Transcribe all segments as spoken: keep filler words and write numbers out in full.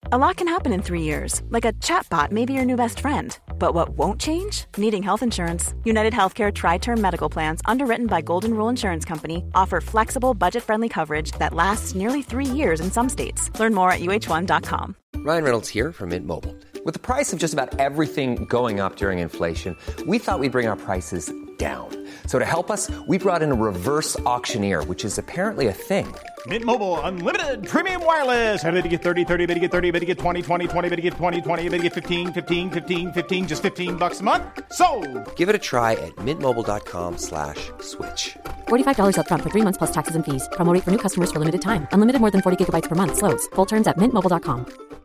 A lot can happen in three years, like a chatbot may be your new best friend. But what won't change? Needing health insurance. United Healthcare Tri-Term Medical Plans, underwritten by Golden Rule Insurance Company, offer flexible, budget-friendly coverage that lasts nearly three years in some states. Learn more at U H one dot com. Ryan Reynolds here from Mint Mobile. With the price of just about everything going up during inflation, we thought we'd bring our prices down. So to help us, we brought in a reverse auctioneer, which is apparently a thing. Mint Mobile Unlimited Premium Wireless. How to get thirty, thirty, how to get thirty, how to get twenty, twenty, twenty, how to get twenty, twenty, how to get fifteen, fifteen, fifteen, fifteen, just fifteen bucks a month? Sold! Give it a try at mintmobile.com slash switch. forty-five dollars up front for three months plus taxes and fees. Promo rate for new customers for limited time. Unlimited more than forty gigabytes per month. Slows full terms at mint mobile dot com.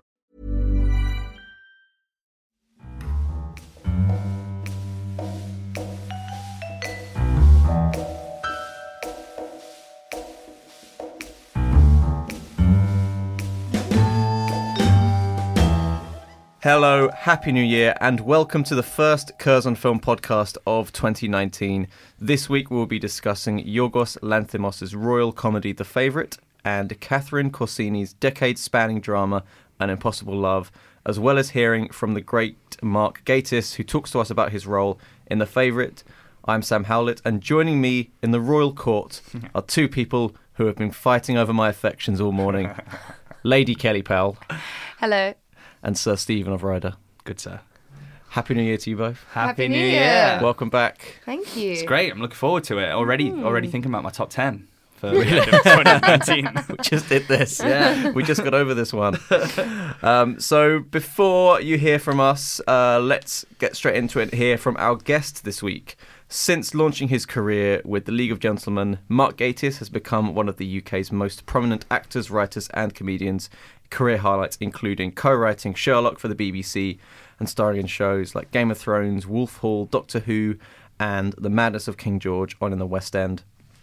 Hello, Happy New Year, and welcome to the first Curzon Film podcast of twenty nineteen. This week we'll be discussing Yorgos Lanthimos' royal comedy The Favourite and Catherine Corsini's decade-spanning drama An Impossible Love, as well as hearing from the great Mark Gatiss, who talks to us about his role in The Favourite. I'm Sam Howlett, and joining me in the royal court are two people who have been fighting over my affections all morning. Lady Kelly Powell. Hello. And Sir Stephen of Ryder. Good, sir. Happy New Year to you both. Happy, Happy New New Year. Year. Welcome back. Thank you. It's great. I'm looking forward to it. Already Mm. already thinking about my top ten for twenty nineteen. We just did this. Yeah. We just got over this one. Um, so before you hear from us, uh, let's get straight into it. Hear from our guest this week. Since launching his career with the League of Gentlemen, Mark Gatiss has become one of the U K's most prominent actors, writers and comedians. Career highlights including co-writing Sherlock for the B B C and starring in shows like Game of Thrones, Wolf Hall, Doctor Who and The Madness of King George on in the West End.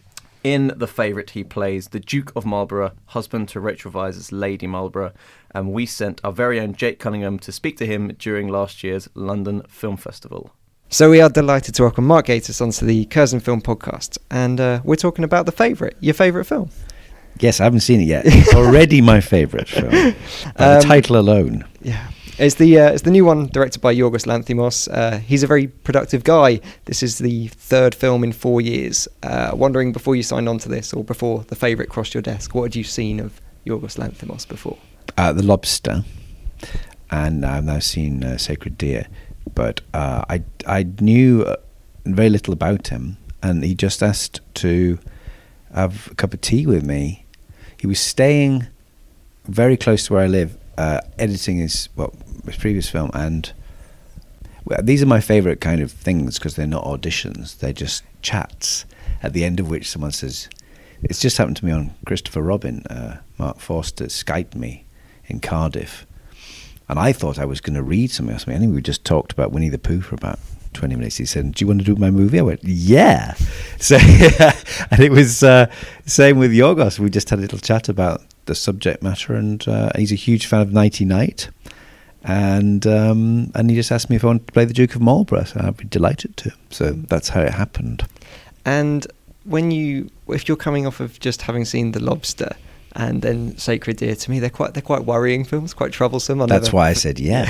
In The Favourite, he plays the Duke of Marlborough, husband to Rachel Weisz's Lady Marlborough, and we sent our very own Jake Cunningham to speak to him during last year's London Film Festival. So we are delighted to welcome Mark Gatiss onto the Curzon Film podcast, and uh, we're talking about The Favourite, your favourite film. Yes, I haven't seen it yet. It's already my favourite film. By Um, the title alone. Yeah, it's the uh, it's the new one directed by Yorgos Lanthimos. Uh, he's a very productive guy. This is the third film in four years. Uh, wondering, before you signed on to this, or before The Favourite crossed your desk, what had you seen of Yorgos Lanthimos before? Uh, The Lobster. And I've now seen uh, Sacred Deer. But uh, I, I knew uh, very little about him. And he just asked to have a cup of tea with me. He was staying very close to where I live, uh, editing his well his previous film, and well, these are my favourite kind of things because they're not auditions; they're just chats. At the end of which someone says, "It's just happened to me on Christopher Robin." Uh, Mark Forster Skyped me in Cardiff, and I thought I was going to read something or something. I think we just talked about Winnie the Pooh for about twenty minutes. He said, "Do you want to do my movie?" I went, "Yeah." So, and it was uh, same with Yorgos. We just had a little chat about the subject matter, and uh, he's a huge fan of Nighty Night, and um, and he just asked me if I wanted to play the Duke of Marlborough. So I'd be delighted to. So that's how it happened. And when you, if you're coming off of just having seen The Lobster and then Sacred Deer, to me they're quite they're quite worrying films, quite troublesome. I That's never... why I said yeah.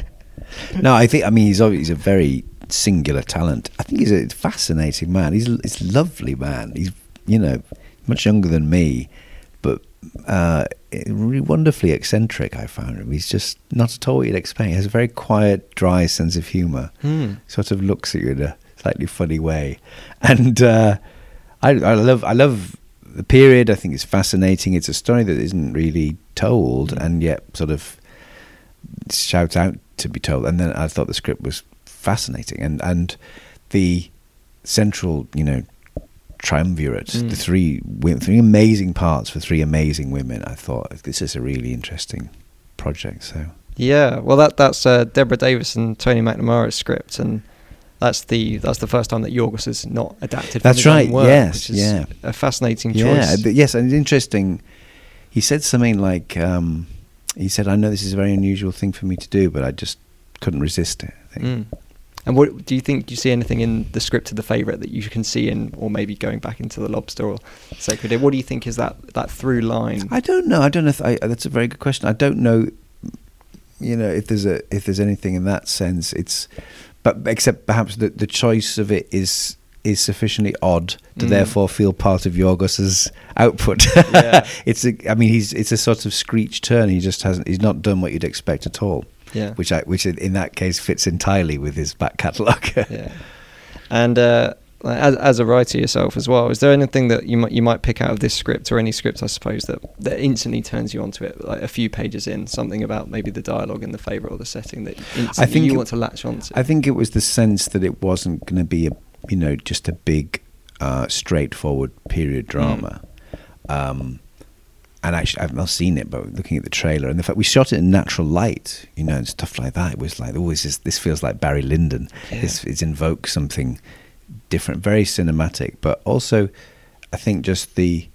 No, I think I mean he's obviously he's a very singular talent. I think he's a fascinating man. He's he's a lovely man. He's you know much younger than me, but uh, really wonderfully eccentric. I found him. He's just not at all what you'd expect. He has a very quiet, dry sense of humour. Hmm. Sort of looks at you in a slightly funny way, and uh, I I love I love the period. I think it's fascinating. It's a story that isn't really told, and yet sort of shout out to be told. And then I thought the script was fascinating, and and the central you know triumvirate, Mm. the three wo- three amazing parts for three amazing women. I thought this is a really interesting project. So Yeah, well, that that's uh, Deborah Davis and Tony McNamara's script, and that's the that's the first time that Yorgos has not adapted. From That's his own right, work, yes, which is yeah. a fascinating choice. yeah, but yes, and it's interesting. He said something like, um, he said, "I know this is a very unusual thing for me to do, but I just couldn't resist it." I think. Mm. And what do you think? Do you see anything in the script of The Favourite that you can see in, or maybe going back into The Lobster or Sacred Deer? What do you think is that that through line? I don't know. I don't know if I, that's a very good question. I don't know you know, if there's a if there's anything in that sense, it's, but except perhaps the the choice of it is is sufficiently odd to Mm. therefore feel part of Yorgos's output. Yeah. It's a, I mean, he's it's a sort of screech turn. He just hasn't. He's not done what you'd expect at all. Yeah. Which I which in that case fits entirely with his back catalogue. Yeah. And uh, like, as as a writer yourself as well, is there anything that you might you might pick out of this script, or any script, I suppose, that that instantly turns you onto it, like a few pages in, something about maybe the dialogue in the favourite or the setting that instantly I think you it- want to latch onto? I think it was the sense that it wasn't going to be a, you know, just a big, uh, straightforward period drama. Um, and actually, I've not seen it, but looking at the trailer and the fact we shot it in natural light, you know, and stuff like that, it was like, oh, this, is, this feels like Barry Lyndon. Yeah. This it invokes something different, very cinematic, but also, I think just the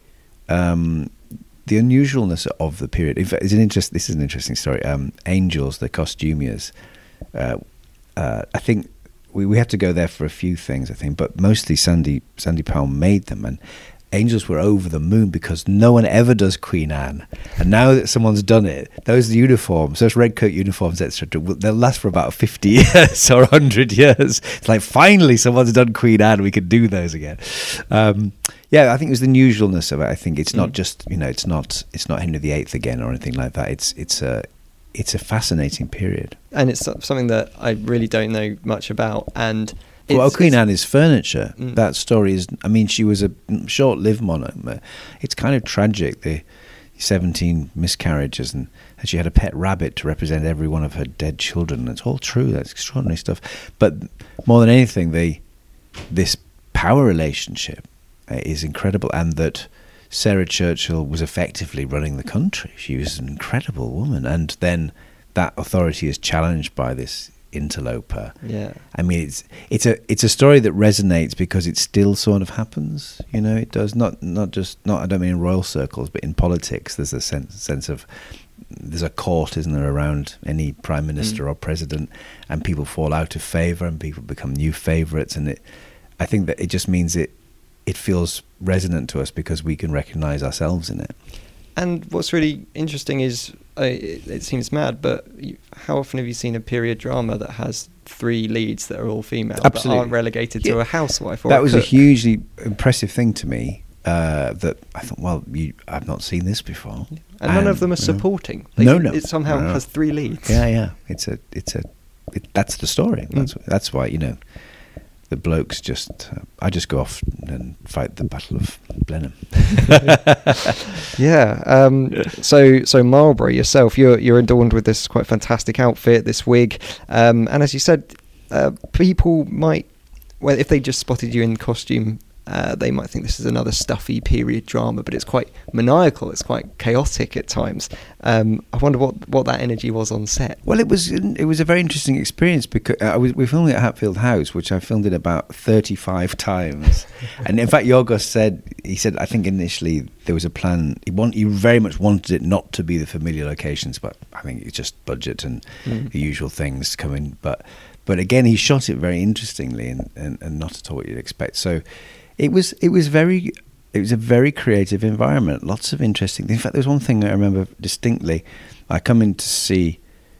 um, the unusualness of the period. In fact, it's an interest. This is an interesting story. Um, Angels, the costumiers. Uh, uh, I think we we had to go there for a few things. I think, but mostly Sandy Sandy Powell made them, and Angels were over the moon because no one ever does Queen Anne, and now that someone's done it, those uniforms, those red coat uniforms, et cetera, they'll last for about fifty years or a hundred years. It's like finally someone's done Queen Anne, we can do those again. Um, yeah, I think it was the unusualness of it. I think it's not Mm. just, you know, it's not it's not Henry the Eighth again or anything like that. It's it's a it's a fascinating period. And it's so- something that I really don't know much about. And it's, Well, Queen it's- Anne is furniture. Mm. That story is, I mean, she was a short-lived monarch. but It's kind of tragic, the seventeen miscarriages, and, and she had a pet rabbit to represent every one of her dead children. It's all true. That's extraordinary stuff. But more than anything, they, this power relationship uh, is incredible, and that Sarah Churchill was effectively running the country. She was an incredible woman, and then that authority is challenged by this interloper. Yeah. I mean, it's it's a it's a story that resonates because it still sort of happens. You know, it does not not just not. I don't mean in royal circles, but in politics. There's a sense sense of there's a court, isn't there, around any prime minister Mm. or president, and people fall out of favour and people become new favourites. And it, I think that it just means it it feels resonant to us because we can recognise ourselves in it. And what's really interesting is, uh, it, it seems mad, but you, how often have you seen a period drama that has three leads that are all female, Absolutely. but aren't relegated to Yeah. a housewife or That a was a cook? hugely impressive thing to me. Uh, that I thought, well, you, I've not seen this before, And none of them are you know, supporting. No, no. It somehow No, no. has three leads. Yeah, yeah. It's a, it's a, it, that's the story. Mm. That's that's why, you know, the blokes just. Uh, I just go off and fight the Battle of Blenheim. Yeah. Um, so, so Marlborough yourself, you're you're adorned with this quite fantastic outfit, this wig, um, and as you said, uh, people might, well, if they just spotted you in costume, uh, they might think this is another stuffy period drama, but it's quite maniacal. It's quite chaotic at times. Um, I wonder what, what that energy was on set. Well, it was it was a very interesting experience because I was we filmed it at Hatfield House, which I filmed it about thirty-five times. And in fact, Yorgos said he said I think initially there was a plan. He want he very much wanted it not to be the familiar locations, but I think it's just budget and Mm. the usual things come in. But but again, he shot it very interestingly and, and, and not at all what you'd expect. So it was it was very. It was a very creative environment, lots of interesting things. In fact, there was one thing I remember distinctly. I come in to see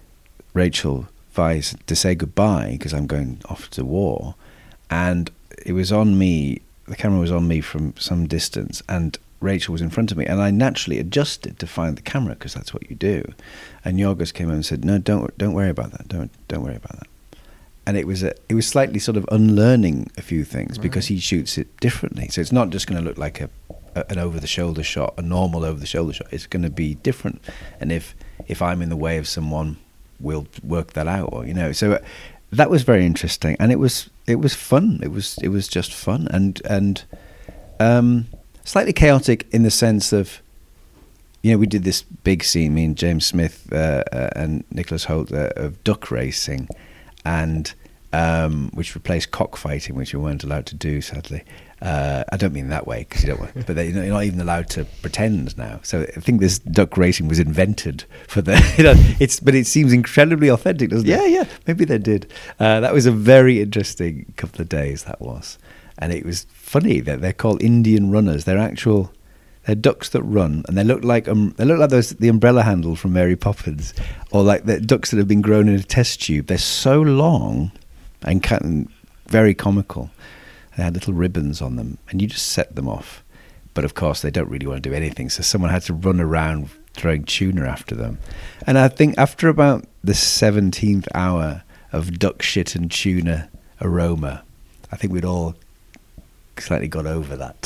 Rachel Weisz to say goodbye because I'm going off to war, and it was on me, the camera was on me from some distance, and Rachel was in front of me, and I naturally adjusted to find the camera because that's what you do. And Yorgos came over and said, no, don't don't worry about that, don't don't worry about that. And it was a, it was slightly sort of unlearning a few things because he shoots it differently. So it's not just going to look like a, a an over-the-shoulder shot, a normal over-the-shoulder shot. It's going to be different. And if if I'm in the way of someone, we'll work that out. Or you know, so that was very interesting, and it was it was fun. It was it was just fun and and um, slightly chaotic in the sense of, you know, we did this big scene, me and James Smith uh, uh, and Nicholas Hoult uh, of duck racing. And um, which replaced cockfighting, which we weren't allowed to do, sadly. Uh, I don't mean that way, because you don't want, but they, you're not even allowed to pretend now. So I think this duck racing was invented for the. You know, it's but it seems incredibly authentic, doesn't Yeah, it? yeah. Maybe they did. Uh, that was a very interesting couple of days. That was, and it was funny that they're called Indian runners. They're actual. They're ducks that run, and they look like um, they look like those the umbrella handle from Mary Poppins, or like the ducks that have been grown in a test tube. They're so long and kind of very comical. They had little ribbons on them, and you just set them off. But of course, they don't really want to do anything, so someone had to run around throwing tuna after them. And I think after about the seventeenth hour of duck shit and tuna aroma, I think we'd all slightly got over that.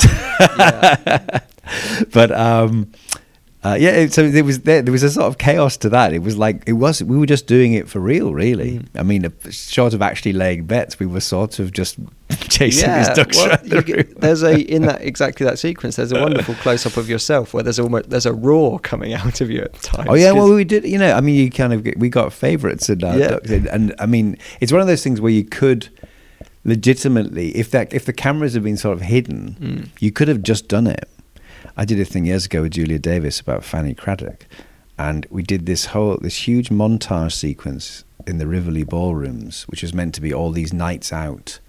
Yeah. But um, uh, yeah, it, so there was there, there was a sort of chaos to that. It was like it was we were just doing it for real, really. Mm. I mean, uh, short of actually laying bets, we were sort of just chasing yeah, these ducks well, around the get, room. There's a in that exactly that sequence. There's a wonderful close up of yourself where there's almost there's a roar coming out of you at times. Oh yeah, well we did. You know, I mean, you kind of get, we got favourites in our yeah. ducks, and, and I mean, it's one of those things where you could legitimately, if that if the cameras had been sort of hidden, mm. you could have just done it. I did a thing years ago with Julia Davis about Fanny Craddock, and we did this whole this huge montage sequence in the Rivoli ballrooms, which was meant to be all these nights out,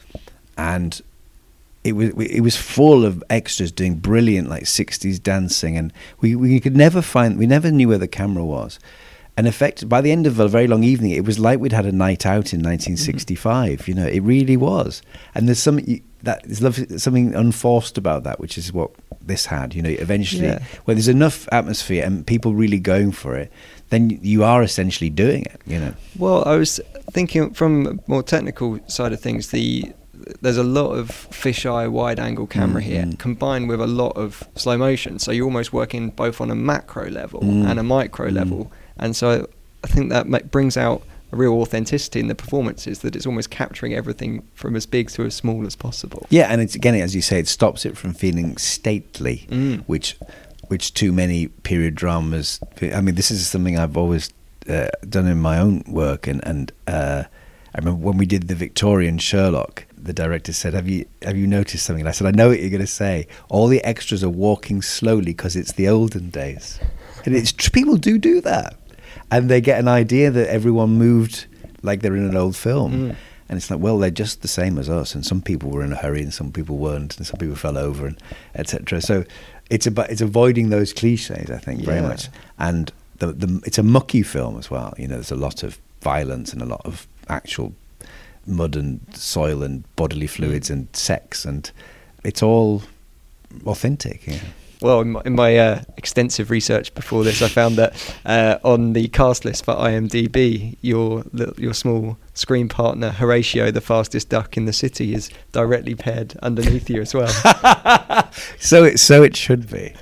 and it was it was full of extras doing brilliant like sixties dancing, and we we could never find we never knew where the camera was. And effect by the end of a very long evening, it was like we'd had a night out in nineteen sixty-five. Mm-hmm. You know, it really was. And there's some that there's lovely, something unforced about that, which is what this had. You know, eventually, yeah. where there's enough atmosphere and people really going for it, then you are essentially doing it. You know. Well, I was thinking from a more technical side of things, the there's a lot of fisheye wide-angle camera mm, here, mm. combined with a lot of slow motion. So you're almost working both on a macro level mm. and a micro mm. level. And so I think that ma- brings out a real authenticity in the performances, that it's almost capturing everything from as big to as small as possible. Yeah, and it's again, as you say, it stops it from feeling stately, mm. which which too many period dramas... I mean, this is something I've always uh, done in my own work, and, and uh, I remember when we did the Victorian Sherlock, the director said, have you have you noticed something? And I said, I know what you're going to say. All the extras are walking slowly because it's the olden days. And it's people do do that. And they get an idea that everyone moved like they're in an old film. Mm. And it's like, well, they're just the same as us. And some people were in a hurry and some people weren't. And some people fell over, and et cetera. So it's about it's avoiding those cliches, I think, very yeah. much. And the, the it's a mucky film as well. You know, there's a lot of violence and a lot of actual mud and soil and bodily fluids mm. and sex. And it's all authentic, yeah. Well, in my, in my uh, extensive research before this, I found that uh, on the cast list for I M D B, your your small screen partner Horatio, the fastest duck in the city, is directly paired underneath you as well. so it so it should be.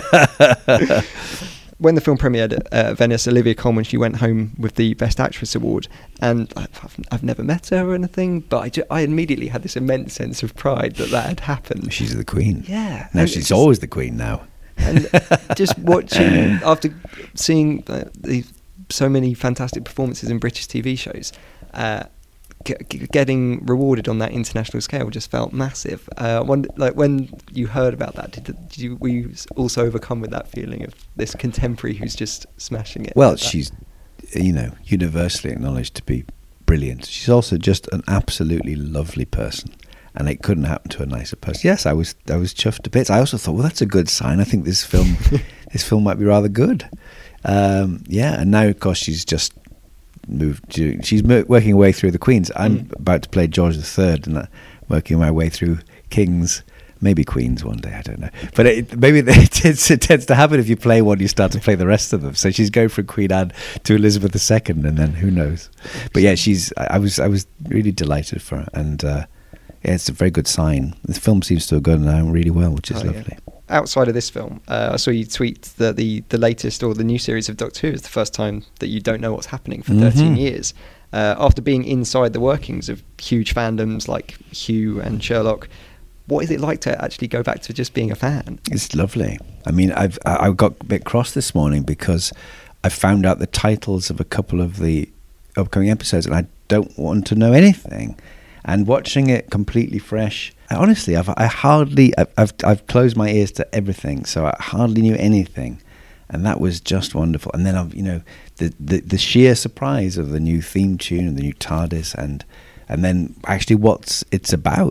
When the film premiered at uh, Venice, Olivia Colman, she went home with the Best Actress award, and I've, I've never met her or anything, but I, ju- I immediately had this immense sense of pride that that had happened. She's the queen. Yeah. No, she's just, always the queen now. And just watching, after seeing uh, the, so many fantastic performances in British T V shows, uh, Get, getting rewarded on that international scale just felt massive. Uh, when, like when you heard about that, did, did you were you also overcome with that feeling of this contemporary who's just smashing it? Well, like she's, you know, universally acknowledged to be brilliant. She's also just an absolutely lovely person, and it couldn't happen to a nicer person. Yes, I was I was chuffed to bits. I also thought, well, that's a good sign. I think this film this film might be rather good. Um, yeah, and now of course she's just. Moved to, she's mo- working her way through the Queens. I'm mm. about to play George the Third, and I'm working my way through Kings, maybe Queens one day, I don't know. But it, maybe it tends, it tends to happen if you play one, you start to play the rest of them. So she's going from Queen Anne to Elizabeth the Second, and then who knows? But yeah, she's. I, I was I was really delighted for her, and uh, yeah, it's a very good sign. The film seems to have gone down really well, which is oh, lovely. Yeah. Outside of this film, uh, I saw you tweet that the, the latest or the new series of Doctor Who is the first time that you don't know what's happening for mm-hmm. thirteen years. Uh, after being inside the workings of huge fandoms like Hugh and Sherlock, what is it like to actually go back to just being a fan? It's lovely. I mean, I've I got a bit cross this morning because I found out the titles of a couple of the upcoming episodes, and I don't want to know anything. And watching it completely fresh, honestly, I've I hardly I've, I've I've closed my ears to everything, so I hardly knew anything, and that was just wonderful. And then I've you know the, the the sheer surprise of the new theme tune and the new TARDIS, and and then actually what's it's about.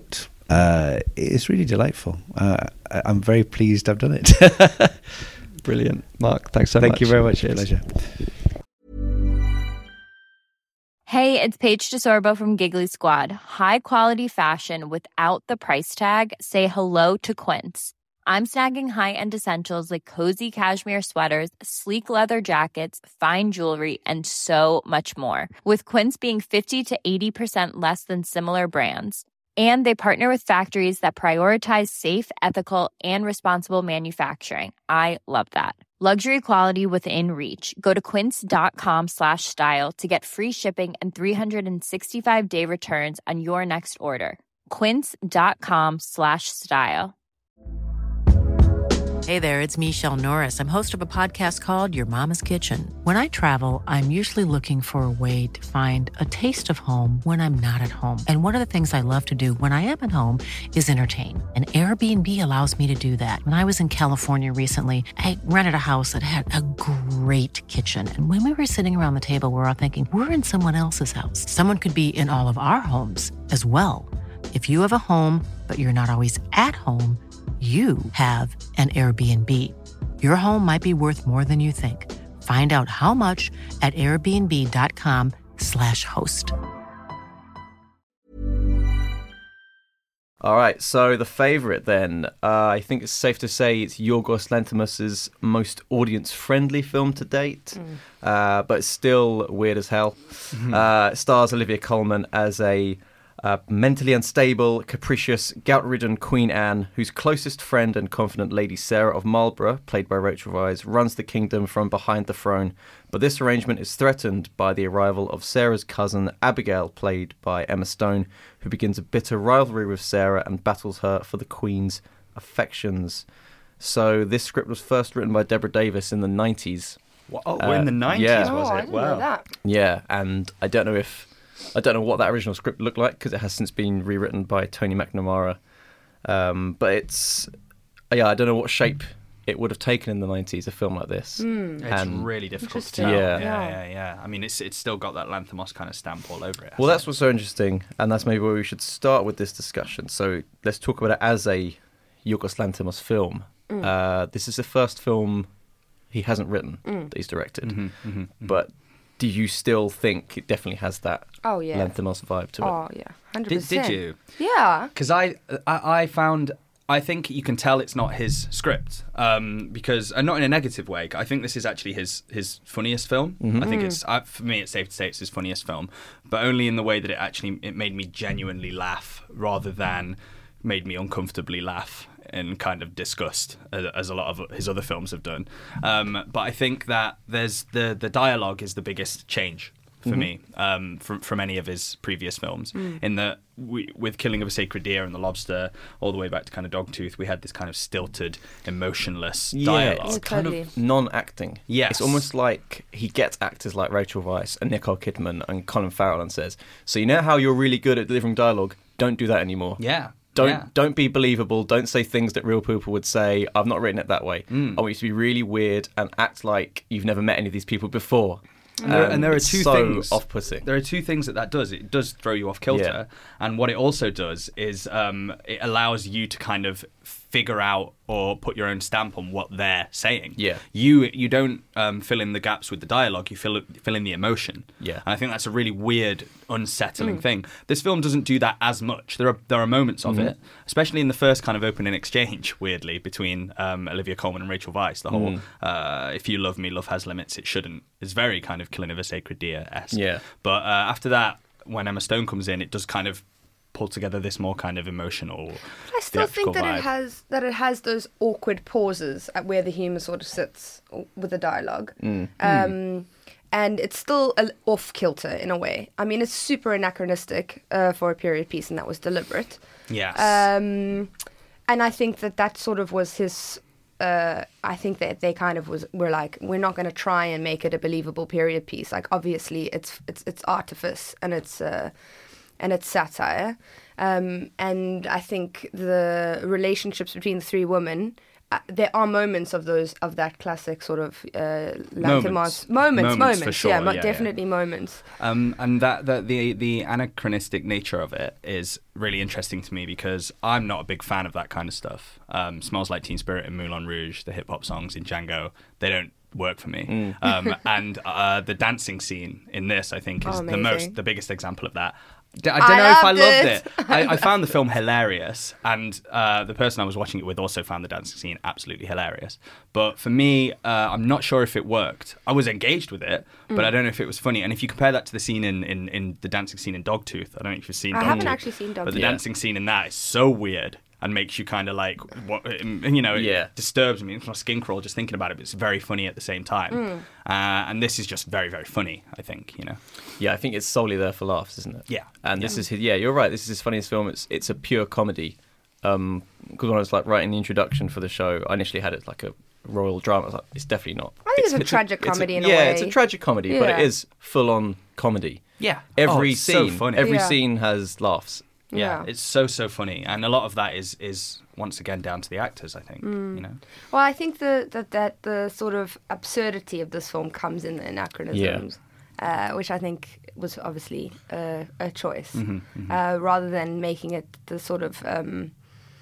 uh, it's really delightful. Uh, I- I'm very pleased I've done it. Brilliant. Mark, thanks so Thank much. you very much. Cheers. Pleasure. Hey, it's Paige DeSorbo from Giggly Squad. High quality fashion without the price tag. Say hello to Quince. I'm snagging high-end essentials like cozy cashmere sweaters, sleek leather jackets, fine jewelry, and so much more. With Quince being fifty to eighty percent less than similar brands. And they partner with factories that prioritize safe, ethical, and responsible manufacturing. I love that. Luxury quality within reach. Go to quince.com slash style to get free shipping and three sixty-five day returns on your next order. Quince.com slash style. Hey there, it's Michelle Norris. I'm host of a podcast called Your Mama's Kitchen. When I travel, I'm usually looking for a way to find a taste of home when I'm not at home. And one of the things I love to do when I am at home is entertain. And Airbnb allows me to do that. When I was in California recently, I rented a house that had a great kitchen. And when we were sitting around the table, we were all thinking, we're in someone else's house. Someone could be in all of our homes as well. If you have a home, but you're not always at home, you have an Airbnb. Your home might be worth more than you think. Find out how much at airbnb.com slash host. All right, so the favourite then, uh, I think it's safe to say it's Yorgos Lanthimos' most audience-friendly film to date, mm. uh, but it's still weird as hell. Mm-hmm. Uh, it stars Olivia Colman as a Uh, mentally unstable, capricious, gout-ridden Queen Anne, whose closest friend and confidant Lady Sarah of Marlborough, played by Rachel Weisz, runs the kingdom from behind the throne. But this arrangement is threatened by the arrival of Sarah's cousin Abigail, played by Emma Stone, who begins a bitter rivalry with Sarah and battles her for the Queen's affections. So this script was first written by Deborah Davis in the nineties. Oh, uh, in the nineties, yeah. was oh, it? I didn't Wow. know that. Yeah, and I don't know if I don't know what that original script looked like because it has since been rewritten by Tony McNamara. Um, but it's yeah, I don't know what shape it would have taken in the nineties, a film like this. Mm. It's and really difficult to Yeah. tell. Yeah. yeah, yeah, yeah. I mean, it's it's still got that Lanthimos kind of stamp all over it. Well, that's it? what's so interesting, and that's maybe where we should start with this discussion. So let's talk about it as a Yorgos Lanthimos film. Mm. Uh, this is the first film he hasn't written mm. that he's directed. Mm-hmm, mm-hmm, mm-hmm. But do you still think it definitely has that oh, yeah. Lanthimos vibe to it? Oh, yeah, one hundred percent. Did, did you? Yeah. Because I, I, I found... I think you can tell it's not his script, um, because, and not in a negative way. I think this is actually his his funniest film. Mm-hmm. I think it's, uh, for me, it's safe to say it's his funniest film, but only in the way that it actually it made me genuinely laugh rather than made me uncomfortably laugh in kind of disgust, as, as a lot of his other films have done. Um, but I think that there's the the dialogue is the biggest change for mm-hmm. me um, from from any of his previous films. Mm. In that, we, with Killing of a Sacred Deer and The Lobster, all the way back to kind of Dogtooth, we had this kind of stilted, emotionless yeah, dialogue. it's kind of non-acting. Yes. It's almost like he gets actors like Rachel Weisz and Nicole Kidman and Colin Farrell and says, so you know how you're really good at delivering dialogue? Don't do that anymore. Yeah. Don't yeah. don't be believable. Don't say things that real people would say. I've not written it that way. Mm. I want you to be really weird and act like you've never met any of these people before. And there, um, and there are it's two so things off-putting. There are two things that that does. It does throw you off kilter, Yeah. and what it also does is um, it allows you to kind of figure out or put your own stamp on what they're saying. Yeah. You you don't um, fill in the gaps with the dialogue. You fill fill in the emotion. Yeah. And I think that's a really weird, unsettling mm. thing. This film doesn't do that as much. There are there are moments of mm-hmm. it, especially in the first kind of opening exchange, weirdly, between um, Olivia Colman and Rachel Weisz. The whole Mm. uh, "If you love me, love has limits. It shouldn't." It's very kind of Killing of a Sacred Deer-esque. Yeah. But uh, after that, when Emma Stone comes in, it does kind of pull together this more kind of emotional. I still think that vibe. it has that it has those awkward pauses at where the humor sort of sits with the dialogue, Mm. um, Mm. and it's still a, off kilter in a way. I mean, it's super anachronistic uh, for a period piece, and that was deliberate. Yes. Um, and I think that that sort of was his. Uh, I think that they kind of was were like, we're not going to try and make it a believable period piece. Like, obviously, it's it's it's artifice and it's uh, and it's satire. Um, and I think the relationships between the three women uh, there are moments of those of that classic sort of uh, Moments. Lanthimos moments, moments, for sure, yeah, mo- yeah, yeah. definitely moments. Um, and that, that the the anachronistic nature of it is really interesting to me because I'm not a big fan of that kind of stuff. Um, Smells Like Teen Spirit in Moulin Rouge, the hip hop songs in Django, they don't work for me. Mm. Um, and uh, the dancing scene in this, I think, is Oh, the amazing. most the biggest example of that. D- I don't I know if I loved loved it. it. I, I found the film hilarious, and uh, the person I was watching it with also found the dancing scene absolutely hilarious. But for me, uh, I'm not sure if it worked. I was engaged with it, but Mm. I don't know if it was funny. And if you compare that to the scene in, in, in the dancing scene in Dogtooth, I don't know if you've seen I Dogtooth. haven't actually seen But the Dogtooth. Yeah. dancing scene in that is so weird and makes you kind of like, what, you know, it Yeah. disturbs me. It's my skin crawl just thinking about it, but it's very funny at the same time. Mm. Uh, and this is just very, very funny, I think, you know. Yeah, I think it's solely there for laughs, isn't it? Yeah. And this Yeah. is his, yeah, you're right. This is his funniest film. It's it's a pure comedy. Um, because when I was like writing the introduction for the show, I initially had it like a royal drama. I was like, it's definitely not. I think it's a tragic comedy in a yeah, way. it's a tragic comedy, but it Yeah. is full on comedy. Yeah. Every Oh, it's so scene, funny. every Yeah. scene has laughs. Yeah, Yeah. it's so so funny, and a lot of that is is once again down to the actors. I think Mm. you know. Well, I think the, that that the sort of absurdity of this film comes in the anachronisms, uh, which I think was obviously uh, a choice, Mhm, mhm. Uh, rather than making it the sort of um,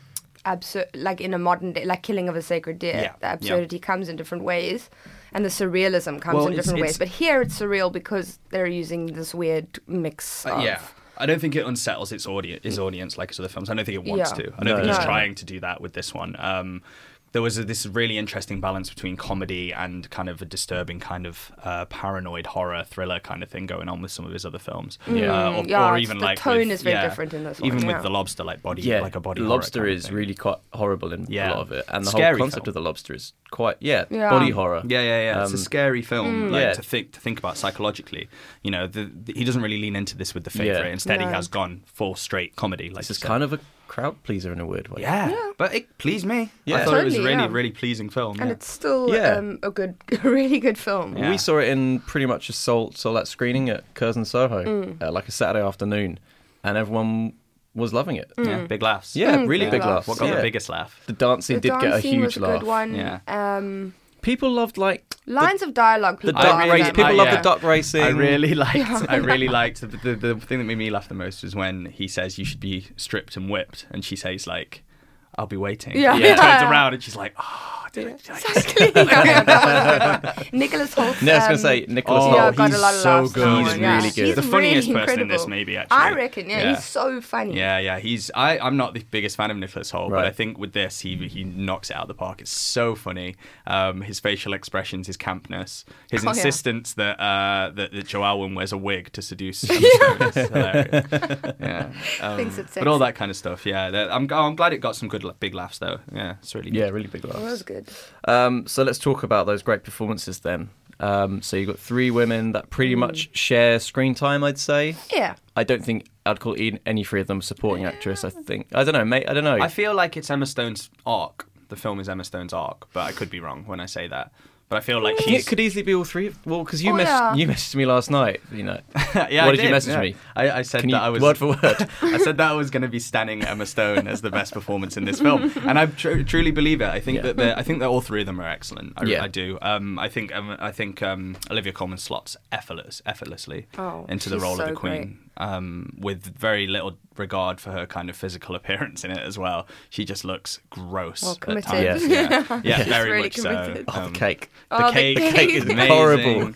absurd, like in a modern day, like Killing of a Sacred Deer. Yeah, The yeah. absurdity comes in different ways, and the surrealism comes Well, in it's- different ways. it's- But here it's surreal because they're using this weird mix. Uh, of, yeah. I don't think it unsettles its audience, its audience like its other films. I don't think it wants Yeah. to. I don't think No. it's No. trying to do that with this one. Um, there was a, this really interesting balance between comedy and kind of a disturbing kind of uh, paranoid horror thriller kind of thing going on with some of his other films. Yeah. Uh, or, Yeah, or it's- even the like tone with- is very yeah, different in this one, Even yeah. with The Lobster, like body, Yeah, like a body the horror lobster kind of is thing. really quite horrible in Yeah. a lot of it, and the Scary whole concept film. of the lobster is quite yeah, Yeah. body horror. Yeah, yeah, yeah. it's a Um, scary film, Mm. like Yeah. to think to think about psychologically. You know, the, the, he doesn't really lean into this with the fake Yeah. rate. Instead, No. he has gone full straight comedy. Like This you is said. kind of a crowd pleaser in a weird way. yeah. Yeah. but it pleased me. Yeah. I thought it was a Totally, really, yeah. really pleasing film. and yeah. it's still Yeah. um, a good, a really good film. Yeah. We saw it in pretty much a sold sold out screening at Curzon Soho, Mm. uh, like a Saturday afternoon, and everyone was loving it. yeah, big laughs. Yeah, Mm, really big big laughs. laughs. What got yeah. the biggest laugh? The dancing The did dance get a scene huge was a laugh. good one. Yeah. Um, People loved like lines of dialogue. the People duck I loved really- race. them. People I- love yeah. the duck racing. I really liked. I really liked the, the the thing that made me laugh the most was when he says you should be stripped and whipped, and she says like, "I'll be waiting." Yeah. And he Yeah. turns around and she's like, "Oh, did I, did I just Exactly. Yeah, yeah, that was a good one. Nicholas Holt. No, I was um, gonna say Nicholas Oh, yeah, Hoult. got he's a lot of so laughs. good. that He's one, yeah. really good. He's The funniest really person in this, incredible. maybe, actually. I reckon. Yeah, Yeah. he's so funny. Yeah, yeah, he's. I, I'm not the biggest fan of Nicholas Hoult, but Right. I think with this, he he knocks it out of the park. It's so funny. Um, his facial expressions, his campness, his Oh, yeah. insistence that uh, that, that Joe Alwyn wears a wig to seduce. Emma Stone is hilarious. Yeah, um, Thinks it's but all sexy. that kind of stuff. Yeah, that- I'm I'm glad it got some good big laughs though. Yeah, it's really good. Yeah, really big It was laughs. good. Um, so let's talk about those great performances then. Um, so you've got three women that pretty Mm. much share screen time, I'd say. Yeah. I don't think I'd call e- any three of them supporting actress. I think I don't know, mate. I don't know. I feel like it's Emma Stone's arc. The film is Emma Stone's arc, but I could be wrong when I say that. But I feel like it she's. could easily be all three. Of, well, because you Oh, mess- yeah. you messaged me last night. You know, yeah, what I did you message yeah. me? I, I said Can that you- I was word for word? I said that I was going to be standing Emma Stone as the best performance in this film, and I tr- truly believe it. I think Yeah. that they're- I think that all three of them are excellent. I, Yeah. I do. Um, I think um, I think um, Olivia Colman slots effortless, effortlessly Oh, into the she's role of so the Queen, um, with very little regard for her kind of physical appearance in it as well. She just looks gross. Well, at committed. times. Yeah. Yeah, yeah, She's very really much committed. so. Oh, Um, the cake. the Oh, the cake, cake. the cake is amazing. Horrible.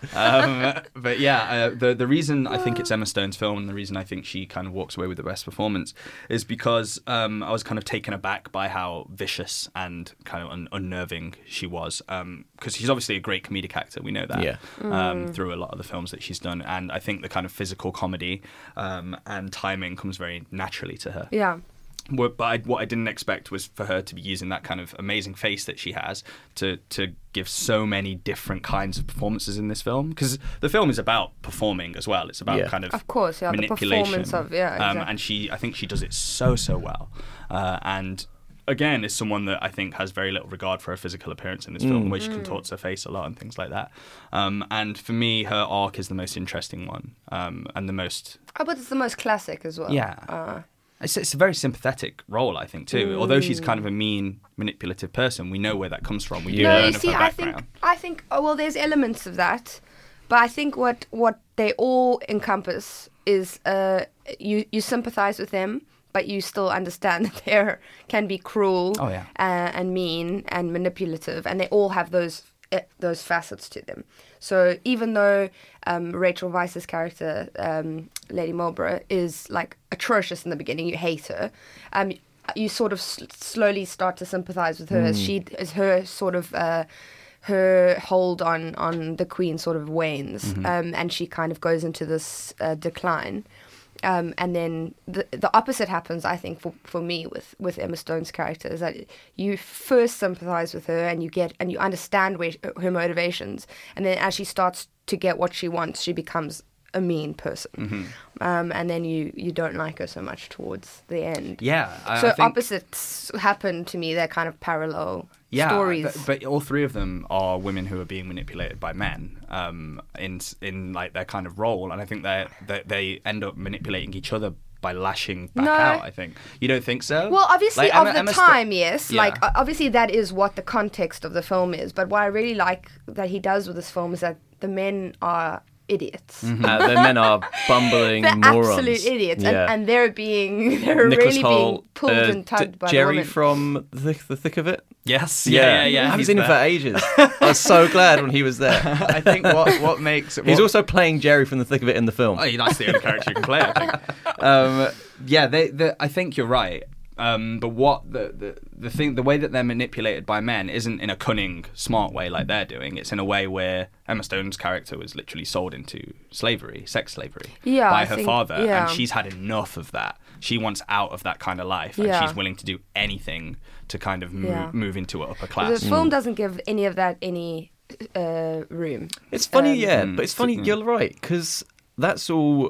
um, but yeah, uh, the the reason I think it's Emma Stone's film, and the reason I think she kind of walks away with the best performance, is because um, I was kind of taken aback by how vicious and kind of un- unnerving she was. Because she's obviously a great comedic actor, we know that. Yeah. Um, through a lot of the films that she's done, and I think the kind of physical comedy um, and timing comes very naturally to her. Yeah. What- But I, what I didn't expect was for her to be using that kind of amazing face that she has to to give so many different kinds of performances in this film. Because the film is about performing as well. It's about Yeah. kind of Of course, yeah, the manipulation. performance of- yeah, Um, exactly. and she, I think she does it so so well. Uh, and again, is someone that I think has very little regard for her physical appearance in this film, Mm. where she contorts her face a lot and things like that. Um, and for me, her arc is the most interesting one um, and the most. Oh, but it's the most classic as well. Yeah. Uh, It's, it's a very sympathetic role, I think, too. Mm. Although she's kind of a mean, manipulative person, we know where that comes from. We do no, learn you of see, her I background. think, I think, oh, well, there's elements of that, but I think what what they all encompass is uh, you you sympathise with them, but you still understand that they can be cruel oh, yeah. uh, and mean and manipulative, and they all have those uh, those facets to them. So even though um, Rachel Weisz's character, um, Lady Marlborough, is like atrocious in the beginning, you hate her. Um, you sort of s- slowly start to sympathise with her mm. as she as her sort of. Uh, her hold on, on the Queen sort of wanes, mm-hmm. um, and she kind of goes into this uh, decline. Um, and then the the opposite happens, I think, for, for me with, with Emma Stone's character, is that you first sympathise with her and you get and you understand where, her motivations, and then as she starts to get what she wants, she becomes a mean person, mm-hmm. um, and then you, you don't like her so much towards the end. Yeah, I, so I think... opposites happen to me. They're kind of parallel. Yeah, stories. But, but all three of them are women who are being manipulated by men um, in in like their kind of role, and I think they they they end up manipulating each other by lashing back no. out. I think you don't think so. Well, obviously, like, of Emma, the Emma time, St- yes. Yeah. Like obviously, that is what the context of the film is. But what I really like that he does with this film is that the men are idiots. Mm-hmm. uh, the men are bumbling they're morons. absolute idiots, yeah. and, and they're being they're Nicholas really Hoult, being pulled uh, and tugged D- by Jerry the woman. from the, the Thick of It. Yes, yeah, yeah, yeah. yeah. I haven't He's seen him there. for ages. I was so glad when he was there. I think what what makes what, he's also playing Jerry from the Thick of It in the film. Oh, that's the only character you can play. I think. Um, yeah, they, they, I think you're right. Um, but what the, the the thing, the way that they're manipulated by men isn't in a cunning, smart way like they're doing. It's in a way where Emma Stone's character was literally sold into slavery, sex slavery, yeah, by I her think, father, yeah. and she's had enough of that. She wants out of that kind of life, and yeah. she's willing to do anything to kind of move, yeah. move into an upper class. The film mm. doesn't give any of that any uh, room. It's funny, um, yeah, but it's funny. You're right, because that's all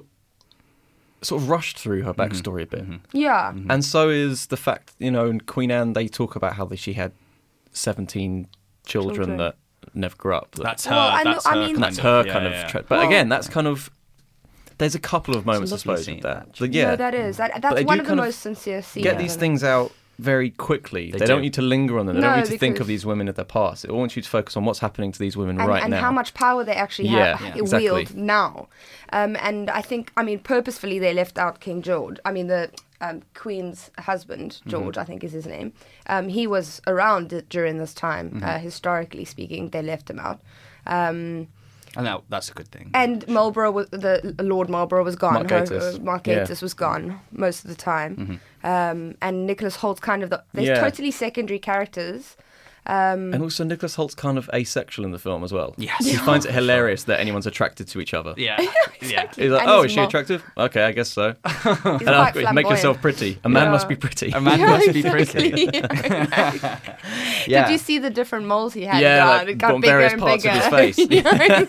sort of rushed through her backstory mm-hmm. a bit. Mm-hmm. Yeah. Mm-hmm. And so is the fact, you know, in Queen Anne, they talk about how she had seventeen children, children. that never grew up. That, that's her. Well, I, that's know, her I mean, and that's her yeah, kind of. yeah, yeah. Tra- but well, again, that's kind of. There's a couple of moments, I suppose, scene, with that. actually. But yeah, no, that is. That, that's one of the most sincere scenes. Get these things out very quickly. They, they do. don't need to linger on them. They no, don't need to think of these women at their past. It wants you to focus on what's happening to these women and, right and now. And how much power they actually yeah, have yeah, wield exactly. now. Um, and I think, I mean, purposefully they left out King George. I mean, the um, Queen's husband, George, mm-hmm. I think is his name. Um, he was around d- during this time, mm-hmm. uh, historically speaking. They left him out. Um, And that, that's a good thing. And Marlborough, was, the Lord Marlborough was gone. Mark Gatiss. Her, Mark Gatiss yeah. was gone most of the time. Mm-hmm. Um, and Nicholas Holt's kind of the... They're yeah. totally secondary characters. Um, and also Nicholas Holt's kind of asexual in the film as well. Yes. He finds it hilarious that anyone's attracted to each other. Yeah. exactly. yeah. He's like, and oh, he's is she mo- attractive? Okay, I guess so. He's and quite I'll- flamboyant. make yourself pretty. A man Yeah. must be pretty. A man yeah, must exactly. be pretty. yeah. yeah. Did you see the different moles he had? Yeah, down? like It got on bigger various and parts bigger. of his face. yeah,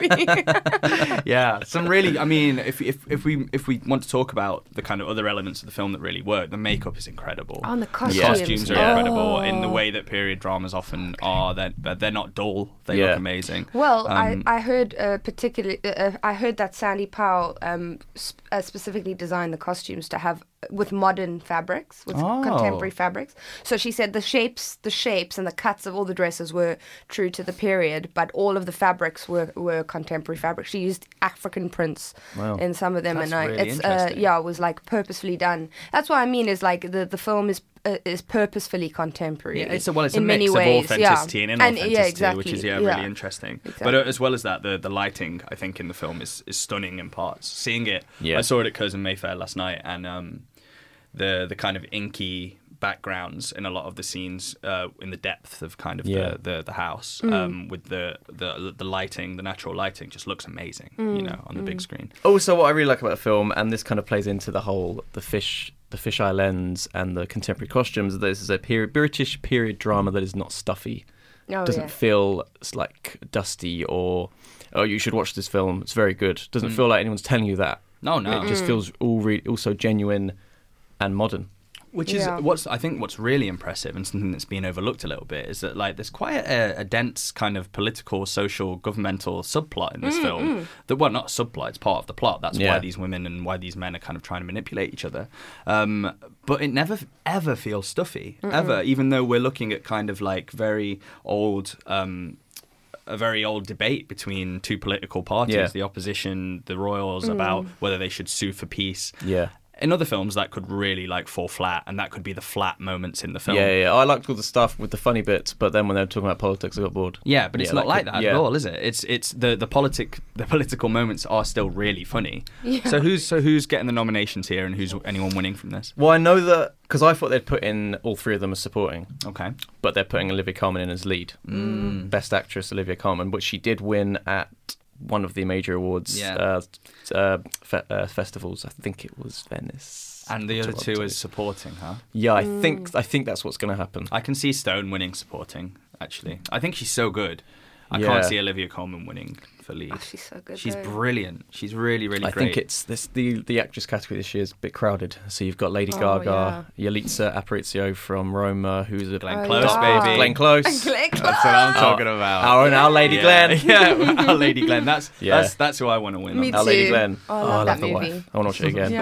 exactly. yeah, some really. I mean, if if if we if we want to talk about the kind of other elements of the film that really work, the makeup is incredible. Oh, and the The costumes. costumes are Yeah. incredible Oh. in the way that period dramas often are. They're they're not dull. They Yeah. look amazing. Well, Um, I, I heard uh, particularly uh, I heard that Sandy Powell um, sp- uh, specifically designed the costumes to have with modern fabrics, with Oh. contemporary fabrics. So she said the shapes, the shapes and the cuts of all the dresses were true to the period, but all of the fabrics were, were contemporary fabrics. She used African prints Wow. in some of them, That's and I, really it's uh, interesting. yeah, it was like purposefully done. That's what I mean is like the the film is. Uh, is purposefully contemporary. Yeah, it's a, well, it's in a mix many of ways. authenticity yeah. and inauthenticity, yeah, exactly. which is yeah, yeah. really interesting. Exactly. But uh, as well as that, the the lighting I think in the film is, is stunning in parts. Seeing it, Yeah. I saw it at Curzon Mayfair last night, and um, the the kind of inky backgrounds in a lot of the scenes uh, in the depth of kind of Yeah. the, the the house Mm. um, with the, the the lighting, the natural lighting, just looks amazing. Mm. You know, on the big screen. Also, what I really like about the film, and this kind of plays into the whole the fish, the fisheye lens, and the contemporary costumes. This is a period British period drama that is not stuffy. Oh, doesn't yeah. feel s- like dusty or oh, you should watch this film. It's very good. Doesn't Mm. feel like anyone's telling you that. No, no. It just feels all re- also genuine and modern. Which is Yeah. what's I think what's really impressive and something that's been overlooked a little bit is that like there's quite a, a dense kind of political, social, governmental subplot in this Mm, film. mm. That well, not a subplot, it's part of the plot. That's Yeah. why these women and why these men are kind of trying to manipulate each other. Um, but it never ever feels stuffy Mm-mm. ever, even though we're looking at kind of like very old. Um, a very old debate between two political parties, Yeah. the opposition, the royals, Mm. about whether they should sue for peace. Yeah. In other films, that could really like fall flat, and that could be the flat moments in the film. Yeah, yeah, yeah. I liked all the stuff with the funny bits, but then when they were talking about politics, I got bored. Yeah, but it's Yeah, not like could- that yeah. at all, is it? It's it's the the politic the political moments are still really funny. Yeah. So who's so who's getting the nominations here, and who's anyone winning from this? Well, I know that because I thought they'd put in all three of them as supporting. Okay. But they're putting Olivia Colman in as lead. Mm. Best actress, Olivia Colman, which she did win at one of the major awards Yeah. uh, uh, fe- uh, festivals. I think it was Venice. And the or other two Toronto. is supporting, huh? Yeah, I think I think that's what's going to happen. I can see Stone winning supporting. Actually, I think she's so good. I Yeah. can't see Olivia Colman winning for lead. Oh, she's so good. She's though. brilliant. She's really, really I great. think it's this the the actress category this year is a bit crowded. So you've got Lady Oh, Gaga, Yalitza Aparicio from Roma, who's a Glenn Oh, Close, yeah. baby. Glenn Close. Glenn That's what I'm Close. talking about. Our own, our Lady yeah. Glenn. Yeah, our Lady Glenn. That's Yeah. that's that's who I want to win. Me on. Our Lady too. Glenn. Oh, I love that the movie. wife. I want to watch it again.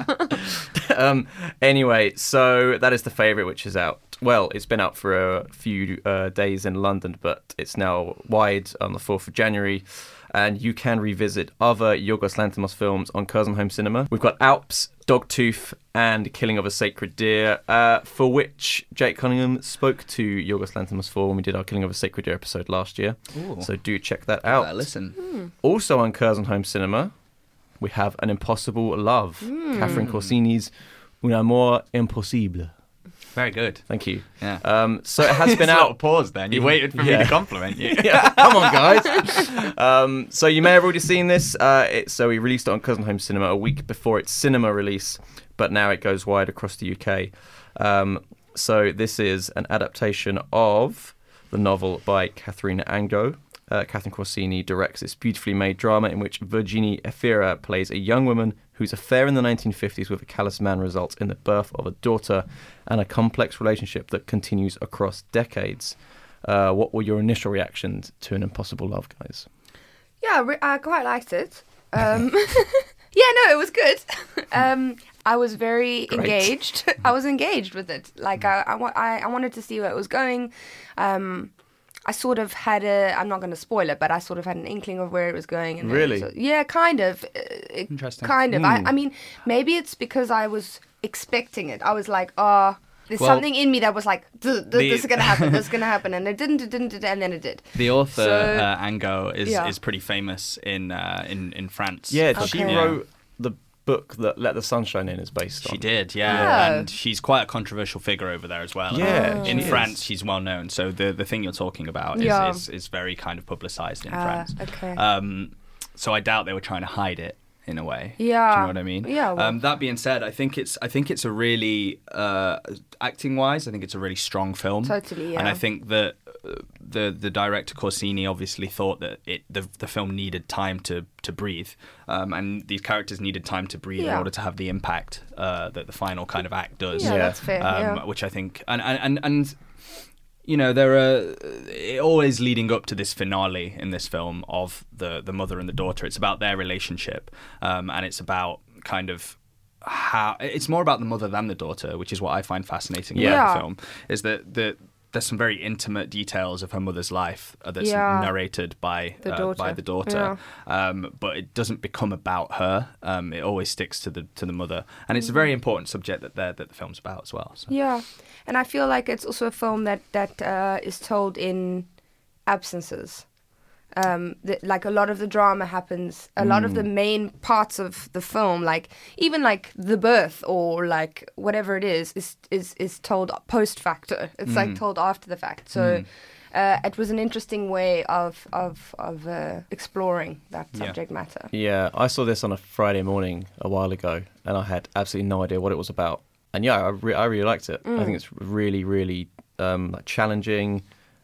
Yeah. um, anyway, so that is The Favourite, which is out. Well, it's been out for a few uh, days in London, but it's now wide on the fourth of January. And you can revisit other Yorgos Lanthimos films on Curzon Home Cinema. We've got Alps, Dogtooth, and Killing of a Sacred Deer, uh, for which Jake Cunningham spoke to Yorgos Lanthimos for when we did our Killing of a Sacred Deer episode last year. Ooh. So do check that Give out. that a listen. Also on Curzon Home Cinema, we have An Impossible Love, Catherine Corsini's Un Amor Impossible. Very good. Thank you. Yeah. Um, so it has been It's a little out. pause then. You waited for me Yeah. to compliment you. Yeah, come on, guys. Um, so you may have already seen this. Uh, it, so we released it on Curzon Home Cinema a week before its cinema release, but now it goes wide across the U K. Um, so this is an adaptation of the novel by Catherine Angot. Uh, Catherine Corsini directs this beautifully made drama in which Virginie Efira plays a young woman whose affair in the nineteen fifties with a callous man results in the birth of a daughter and a complex relationship that continues across decades. Uh, what were your initial reactions to An Impossible Love, guys? Yeah, re- I quite liked it. Um, yeah, no, it was good. Um, I was very Great. engaged. I was engaged with it. Like I, I, wa- I, I wanted to see where it was going. Um, I sort of had a. I'm not going to spoil it, but I sort of had an inkling of where it was going. And then Really? so- yeah, kind of. Uh, it- Interesting. Kind of. I, Hmm. I mean, maybe it's because I was expecting it. I was like, oh. There's Well, something in me that was like, "Th- th- the- this is gonna happen, this is gonna happen, and it didn't, it didn't, it- and then it did. The author So- uh, Angot is Yeah. is pretty famous in uh, in in France. Yeah, Okay. she Yeah. wrote the book that Let the Sunshine In is based on. She did, yeah. Yeah. And she's quite a controversial figure over there as well. Yeah, in she France, is. she's well known. So the the thing you're talking about is Yeah. is, is very kind of publicized in Ah, France. okay. Um, so I doubt they were trying to hide it in a way. Do Yeah. you know what I mean? Yeah, well- Um, that being said, I think it's I think it's a really uh, acting wise, I think it's a really strong film. Totally, And I yeah. think that uh, the the director Corsini obviously thought that it the the film needed time to to breathe, um, and these characters needed time to breathe in Yeah. order to have the impact uh, that the final kind of act does. Yeah, that's fair. Um, yeah. Which I think, and and and. and you know, there are it always leading up to this finale in this film of the the mother and the daughter. It's about their relationship, um, and it's about kind of how it's more about the mother than the daughter, which is what I find fascinating Yeah. about the film. Is that the there's some very intimate details of her mother's life uh, that's Yeah. narrated by The uh, daughter. by the daughter, um, but it doesn't become about her. Um, it always sticks to the to the mother, and it's a very important subject that that the film's about as well. So. Yeah, and I feel like it's also a film that that uh, is told in absences. Um, the, like a lot of the drama happens, a lot of the main parts of the film, like even like the birth or like whatever it is, is is is told post facto. It's like told after the fact. So uh, it was an interesting way of of of uh, exploring that Yeah. subject matter. Yeah, I saw this on a Friday morning a while ago, and I had absolutely no idea what it was about. And yeah, I, re- I really liked it. I think it's really, really um, like challenging.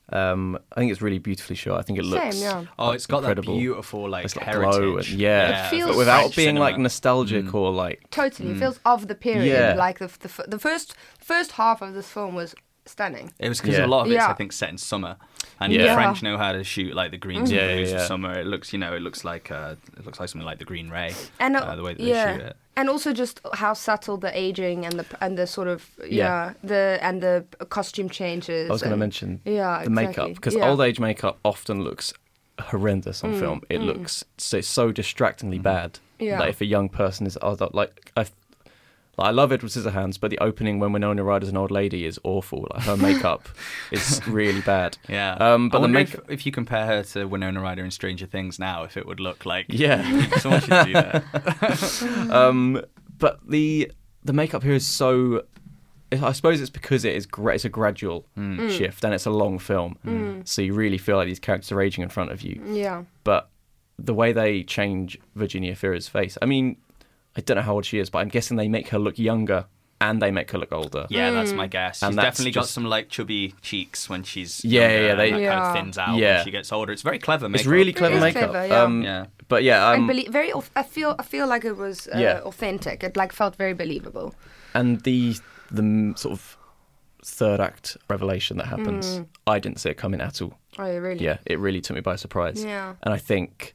Um, I think it's really beautifully shot. I think it looks Same, yeah. Oh, it's got incredible. that beautiful like, It's like heritage. glow and, yeah, It feels- but without French being cinema. like nostalgic or like Totally, it feels of the period. Yeah. Like the the, f- the first first half of this film was stunning. It was because Yeah. a lot of it's, Yeah. I think, set in summer, and Yeah. the French know how to shoot like the green Yeah, sceneries yeah, of yeah. summer. It looks, you know, it looks like uh, it looks like something like the Green Ray, And uh, the way that yeah. they shoot it. And also just how subtle the aging and the and the sort of yeah, Yeah. the and the costume changes. I was going to and- mention yeah, the makeup exactly. because Yeah. old age makeup often looks horrendous on Mm, film. It mm. looks so, so distractingly bad. Yeah. Like if a young person is I thought, like I, like I love Edward Scissorhands, but the opening when Winona Ryder's an old lady is awful. Like her makeup is really bad. Yeah, Um, but I the wonder makeup. if, if you compare her to Winona Ryder in Stranger Things now, if it would look like Yeah. someone should do that. um, but the the makeup here is so. I suppose it's because it is gra- it's a gradual Mm. shift and it's a long film, Mm. so you really feel like these characters are aging in front of you. Yeah. But the way they change Virginia Fira's face, I mean, I don't know how old she is, but I'm guessing they make her look younger and they make her look older. Yeah, that's Mm. my guess. And She's that's definitely got just- some like chubby cheeks when she's Yeah, younger, yeah, they- and that Yeah. kind of thins out Yeah. when she gets older. It's very clever makeup. It's really clever is makeup. clever, yeah. Um, Yeah. But yeah, um, and belie- very. au- I feel. I feel like it was uh, Yeah. authentic. It like felt very believable. and the the m- sort of third act revelation that happens, Mm. I didn't see it coming at all. Oh, really? Yeah, it really took me by surprise. Yeah. And I think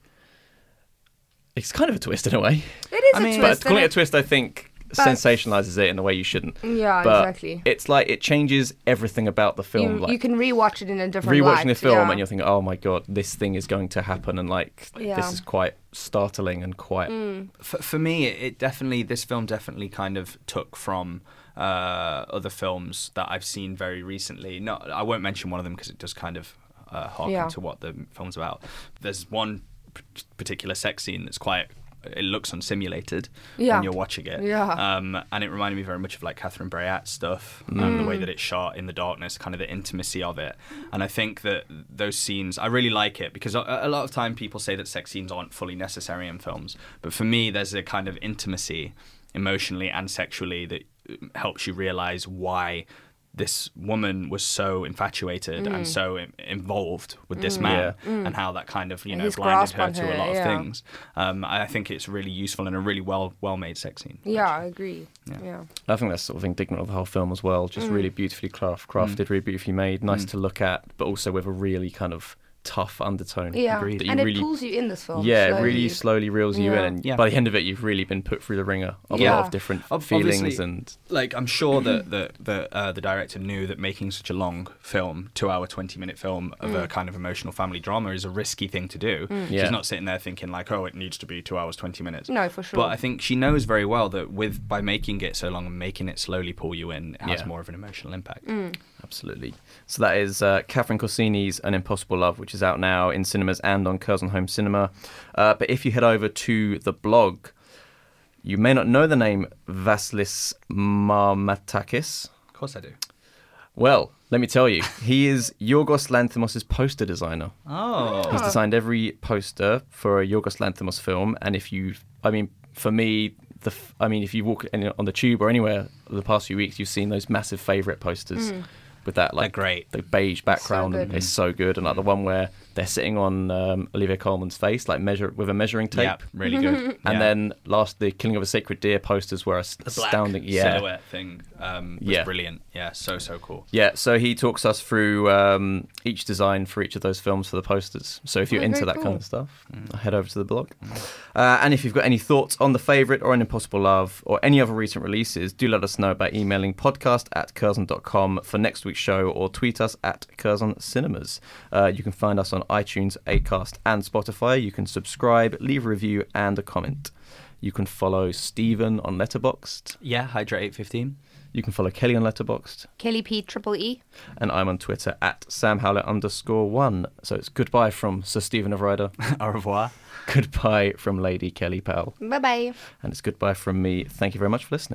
it's kind of a twist in a way. It is I a mean- But twist. calling and it a twist, I think, But- sensationalizes it in a way you shouldn't. Yeah, but exactly. It's like it changes everything about the film. You, like you can rewatch it in a different rewatching light. the film yeah. and you're thinking, oh my god, this thing is going to happen, and like Yeah. this is quite startling and quite. Mm. For, for me, it, it definitely this film definitely kind of took from uh, other films that I've seen very recently. No, I won't mention one of them because it does kind of uh, harken Yeah. to what the film's about. There's one p- particular sex scene that's quite. It looks unsimulated Yeah. when you're watching it. Yeah. Um, and it reminded me very much of like Catherine Breillat stuff, um, Mm. the way that it's shot in the darkness, kind of the intimacy of it. And I think that those scenes, I really like it because a, a lot of time people say that sex scenes aren't fully necessary in films. But for me, there's a kind of intimacy emotionally and sexually that helps you realize why this woman was so infatuated Mm. and so im- involved with this man, and how that kind of you know His blinded grasp her on to her, a lot of yeah. things. Um, I think it's really useful and a really well well made sex scene. Yeah, I agree. Yeah. Yeah. I think that's sort of indignant of the whole film as well. Just really beautifully craft, crafted, really beautifully made, nice to look at, but also with a really kind of tough undertone. Yeah. That you And it really, pulls you in this film. yeah, it slowly. really slowly reels you in, Yeah. and Yeah. by the end of it, you've really been put through the ringer of a Yeah. lot of different Ob- feelings obviously, and. Like I'm sure that the the uh, the director knew that making such a long film, two hour, twenty minute film of a kind of emotional family drama is a risky thing to do. Yeah. She's not sitting there thinking like, oh, it needs to be two hours, twenty minutes. No, for sure. But I think she knows very well that with by making it so long and making it slowly pull you in, it has Yeah. more of an emotional impact. Absolutely. So that is uh, Catherine Corsini's An Impossible Love, which is out now in cinemas and on Curzon Home Cinema. Uh, but if you head over to the blog, you may not know the name Vasilis Marmatakis. Of course I do. Well, let me tell you, he is Yorgos Lanthimos' poster designer. Oh. He's designed every poster for a Yorgos Lanthimos film, and if you, I mean, for me, the, f- I mean, if you walk any- on the tube or anywhere the past few weeks, you've seen those massive favourite posters with that like They're great. the beige background, good. and it's so good. And like the one where they're sitting on um, Olivia Colman's face, like measure with a measuring tape. Yeah, really good. And Yeah. then last, the Killing of a Sacred Deer posters were ast- the black astounding. Yeah, silhouette thing um, was Yeah. brilliant. Yeah, so so cool. yeah, so he talks us through um, each design for each of those films for the posters. So if you're Oh, into very that cool. kind of stuff, head over to the blog. Uh, and if you've got any thoughts on The Favourite or An Impossible Love or any other recent releases, do let us know by emailing podcast at curzon dot com for next week's show, or tweet us at Curzon Cinemas. Uh, you can find us on iTunes, Acast and Spotify. You can subscribe, leave a review and a comment. You can follow Stephen on Letterboxd. Yeah, Hydra eight fifteen. You can follow Kelly on Letterboxd. Kelly P triple E. And I'm on Twitter at Sam Howlett underscore one. So it's goodbye from Sir Stephen of Ryder. Au revoir. Goodbye from Lady Kelly Powell. Bye bye. And it's goodbye from me. Thank you very much for listening.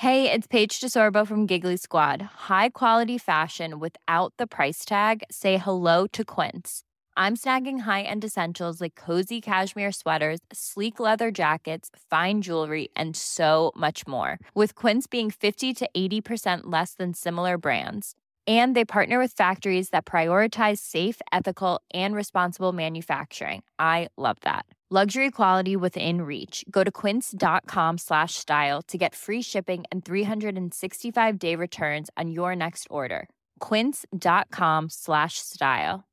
Hey, it's Paige DeSorbo from Giggly Squad. High quality fashion without the price tag. Say hello to Quince. I'm snagging high-end essentials like cozy cashmere sweaters, sleek leather jackets, fine jewelry, and so much more. With Quince being fifty to eighty percent less than similar brands. And they partner with factories that prioritize safe, ethical, and responsible manufacturing. I love that. Luxury quality within reach. Go to quince.com slash style to get free shipping and three sixty-five day returns on your next order. Quince.com slash style.